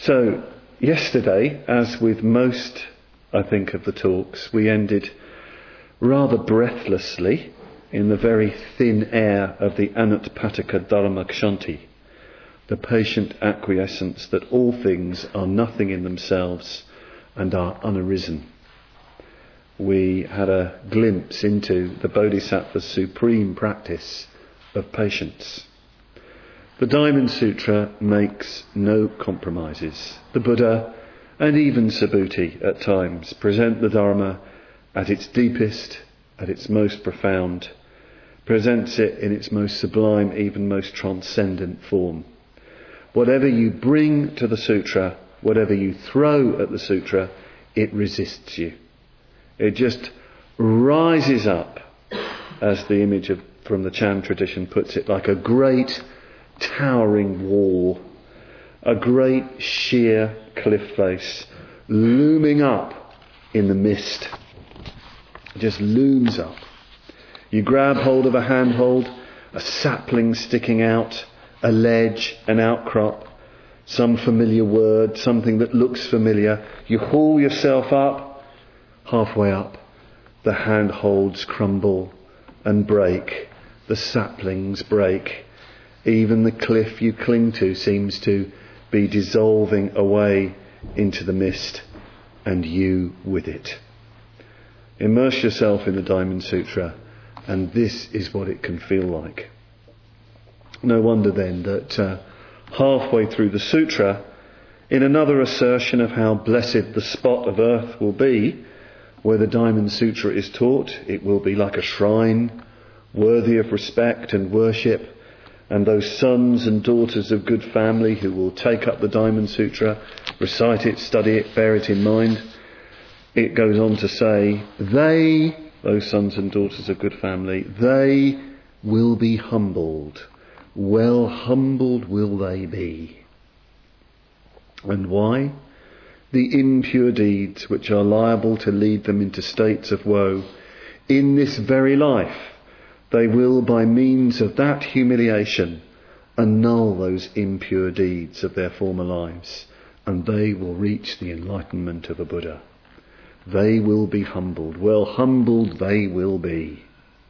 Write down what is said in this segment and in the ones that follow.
So, yesterday, as with most, I think, of the talks, we ended rather breathlessly in the very thin air of the Anutpataka Dharmakshanti, the patient acquiescence that all things are nothing in themselves and are unarisen. We had a glimpse into the Bodhisattva's supreme practice of patience. The Diamond Sutra makes no compromises. The Buddha and even Subhuti at times present the Dharma at its deepest, at its most profound, presents it in its most sublime, even most transcendent form. Whatever you bring to the sutra, whatever you throw at the sutra, it resists you. It just rises up, as the image from the Chan tradition puts it, like a great towering wall, a great sheer cliff face looming up in the mist. It just looms up. You grab hold of a handhold, a sapling sticking out, a ledge, an outcrop, some familiar word, something that looks familiar. You haul yourself up, halfway up, the handholds crumble and break, the saplings break. Even the cliff you cling to seems to be dissolving away into the mist, and you with it. Immerse yourself in the Diamond Sutra, and this is what it can feel like. No wonder then that halfway through the sutra, in another assertion of how blessed the spot of earth will be where the Diamond Sutra is taught, it will be like a shrine, worthy of respect and worship, and those sons and daughters of good family who will take up the Diamond Sutra, recite it, study it, bear it in mind. It goes on to say, those sons and daughters of good family, they will be humbled. Well humbled will they be. And why? The impure deeds which are liable to lead them into states of woe in this very life, they will, by means of that humiliation, annul those impure deeds of their former lives, and they will reach the enlightenment of a Buddha. They will be humbled. Well humbled they will be.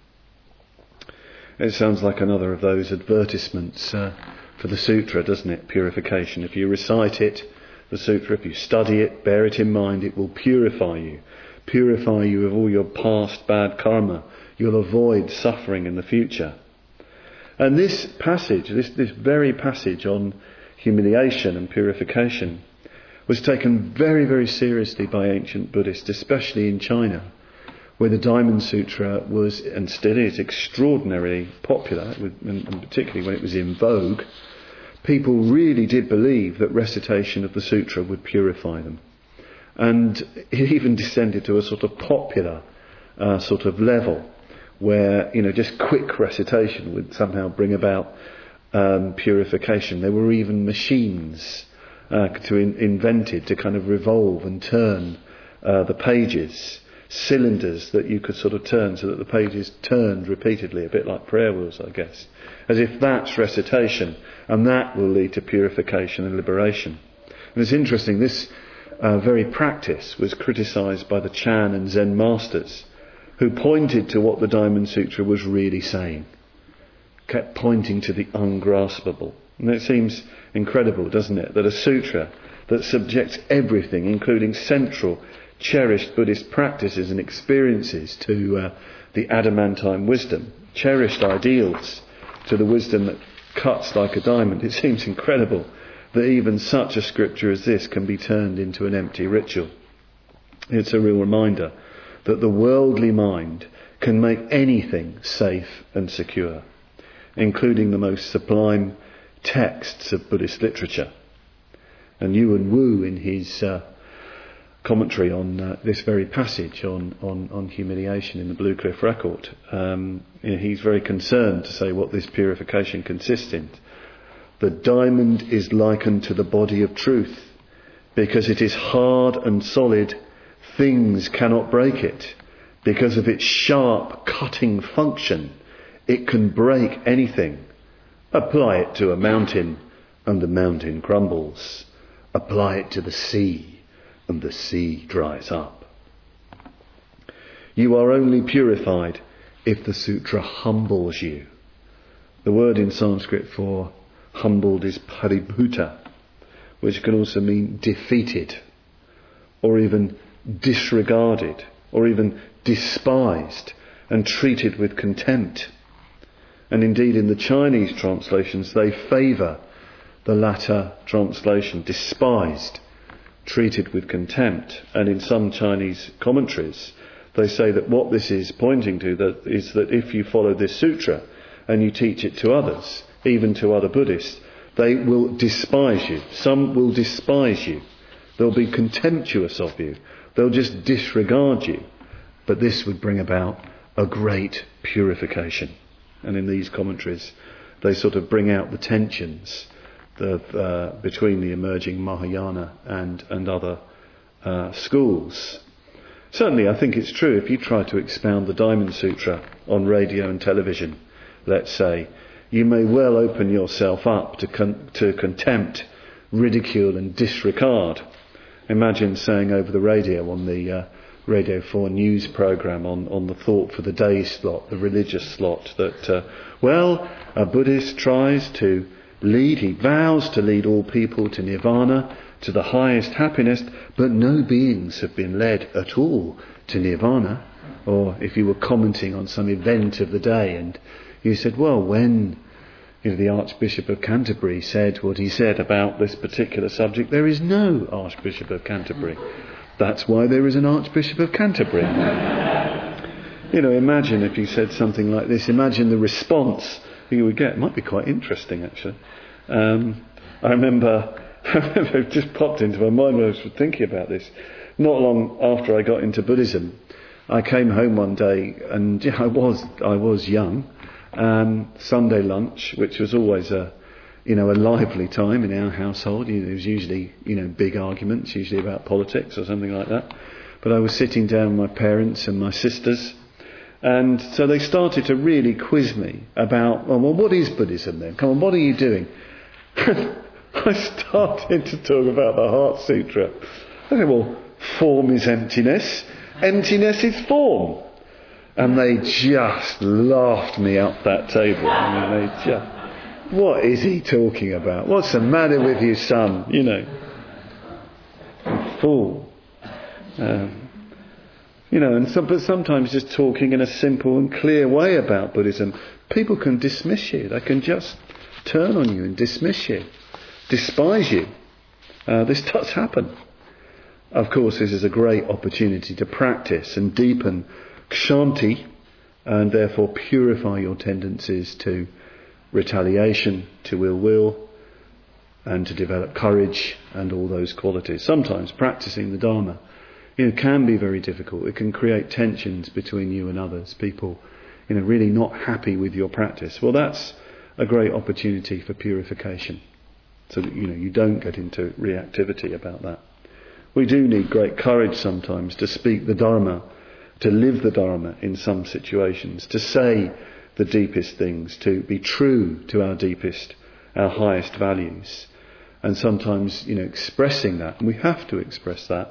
It sounds like another of those advertisements for the sutra, doesn't it? Purification. If you recite it, the sutra, if you study it, bear it in mind, it will purify you. Purify you of all your past bad karma. You'll avoid suffering in the future. And this passage, this very passage on humiliation and purification, was taken very, very seriously by ancient Buddhists, especially in China, where the Diamond Sutra was, and still is, extraordinarily popular, and particularly when it was in vogue. People really did believe that recitation of the sutra would purify them. And it even descended to a sort of popular sort of level, where, just quick recitation would somehow bring about purification. There were even machines invented to kind of revolve and turn the pages, cylinders that you could sort of turn so that the pages turned repeatedly, a bit like prayer wheels, I guess, as if that's recitation, and that will lead to purification and liberation. And it's interesting, this very practice was criticised by the Chan and Zen masters, who pointed to what the Diamond Sutra was really saying, kept pointing to the ungraspable. And it seems incredible, doesn't it, that a sutra that subjects everything, including central, cherished Buddhist practices and experiences, to the adamantine wisdom, cherished ideals to the wisdom that cuts like a diamond. It seems incredible that even such a scripture as this can be turned into an empty ritual. It's a real reminder that the worldly mind can make anything safe and secure, including the most sublime texts of Buddhist literature. And Yuan Wu, in his commentary on this very passage on humiliation in the Blue Cliff Record, he's very concerned to say what this purification consists in. The diamond is likened to the body of truth, because it is hard and solid. Things cannot break it. Because of its sharp cutting function, it can break anything. Apply it to a mountain, and the mountain crumbles. Apply it to the sea, and the sea dries up. You are only purified if the sutra humbles you. The word in Sanskrit for humbled is paribhuta, which can also mean defeated, or even disregarded, or even despised and treated with contempt. And indeed in the Chinese translations they favour the latter translation, despised, treated with contempt. And in some Chinese commentaries they say that what this is pointing to is that if you follow this sutra and you teach it to others, even to other Buddhists, they will despise you. Some will despise you. They'll be contemptuous of you. They'll just disregard you. But this would bring about a great purification. And in these commentaries they sort of bring out the tensions between the emerging Mahayana and other schools. Certainly I think it's true if you try to expound the Diamond Sutra on radio and television, let's say, you may well open yourself up to contempt, ridicule and disregard. Imagine saying over the radio on the Radio 4 news programme on the Thought for the Day slot, the religious slot, that, a Buddhist tries to lead, he vows to lead all people to nirvana, to the highest happiness, but no beings have been led at all to nirvana. Or if you were commenting on some event of the day and you said, well, when the Archbishop of Canterbury said what he said about this particular subject, there is no Archbishop of Canterbury. That's why there is an Archbishop of Canterbury. Imagine if you said something like this. Imagine the response you would get. It might be quite interesting, actually. I remember it just popped into my mind when I was thinking about this. Not long after I got into Buddhism, I came home one day, and I was young. Sunday lunch, which was always a lively time in our household. There was usually big arguments, usually about politics or something like that. But I was sitting down with my parents and my sisters, and so they started to really quiz me about, well, what is Buddhism then? Come on, what are you doing? I started to talk about the Heart Sutra. I said, well, form is emptiness, emptiness is form. And they just laughed me up that table. What is he talking about? What's the matter with you, son? Fool. But sometimes just talking in a simple and clear way about Buddhism, people can dismiss you. They can just turn on you and dismiss you, despise you. This does happen. Of course, this is a great opportunity to practice and deepen kshanti, and therefore purify your tendencies to retaliation, to ill will, and to develop courage and all those qualities. Sometimes practicing the Dharma can be very difficult. It can create tensions between you and others, people really not happy with your practice. Well, that's a great opportunity for purification, so that you don't get into reactivity about that. We do need great courage sometimes to speak the Dharma, to live the Dharma in some situations, to say the deepest things, to be true to our deepest, our highest values. And sometimes, expressing that, and we have to express that,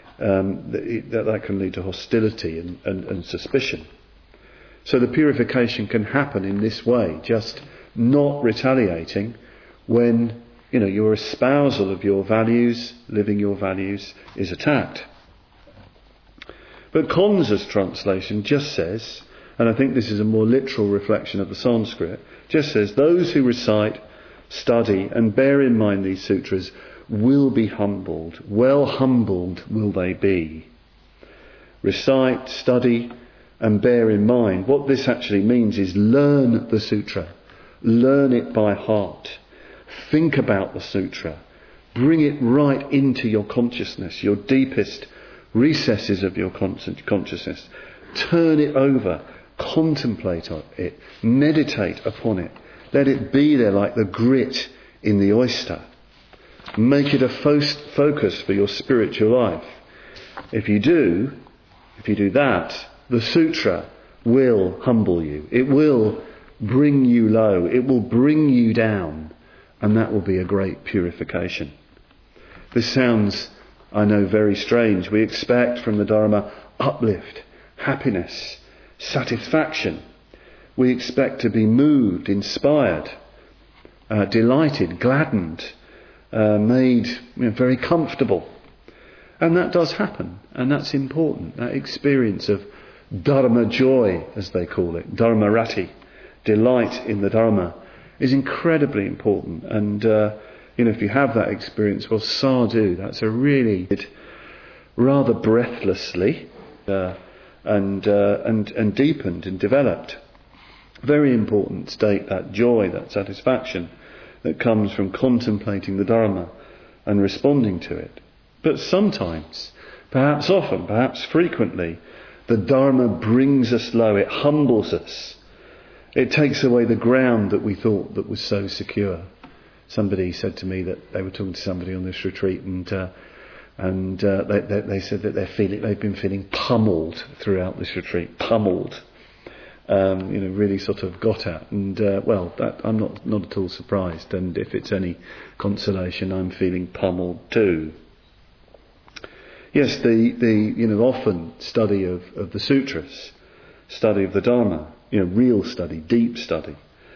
that can lead to hostility and suspicion. So the purification can happen in this way, just not retaliating when, your espousal of your values, living your values, is attacked. But Konza's translation just says, and I think this is a more literal reflection of the Sanskrit, just says, those who recite, study and bear in mind these sutras will be humbled. Well humbled will they be. Recite, study and bear in mind. What this actually means is learn the sutra. Learn it by heart. Think about the sutra. Bring it right into your consciousness, your deepest recesses of your consciousness. Turn it over, contemplate on it, meditate upon it. Let it be there like the grit in the oyster. Make it a focus for your spiritual life. If you do that, the sutra will humble you. It will bring you low. It will bring you down. And that will be a great purification. This sounds, I know, very strange. We expect from the Dharma uplift, happiness, satisfaction. We expect to be moved, inspired, delighted, gladdened, made very comfortable. And that does happen, and that's important. That experience of Dharma joy, as they call it, Dharma rati, delight in the Dharma, is incredibly important. And if you have that experience, well, sadhu, that's a really rather breathlessly and deepened and developed. Very important state, that joy, that satisfaction that comes from contemplating the Dharma and responding to it. But sometimes, perhaps often, perhaps frequently, the Dharma brings us low, it humbles us. It takes away the ground that we thought that was so secure. Somebody said to me that they were talking to somebody on this retreat, and they said that they've been feeling pummeled throughout this retreat, pummeled. Really sort of got at, and that I'm not at all surprised. And if it's any consolation, I'm feeling pummeled too. Yes, the often study of the sutras, study of the Dharma, real study, deep study.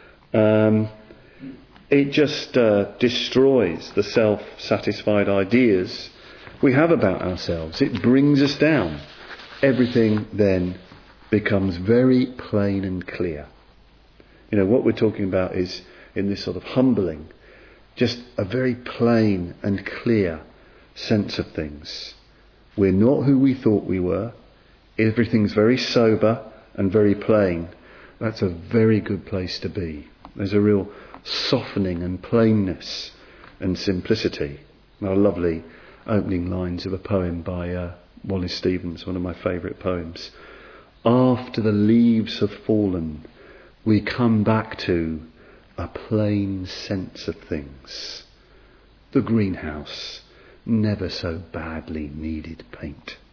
It just destroys the self-satisfied ideas we have about ourselves. It brings us down. Everything then becomes very plain and clear. What we're talking about is, in this sort of humbling, just a very plain and clear sense of things. We're not who we thought we were. Everything's very sober and very plain. That's a very good place to be. There's a real softening and plainness and simplicity. Our lovely opening lines of a poem by Wallace Stevens, one of my favourite poems. After the leaves have fallen, we come back to a plain sense of things. The greenhouse never so badly needed paint.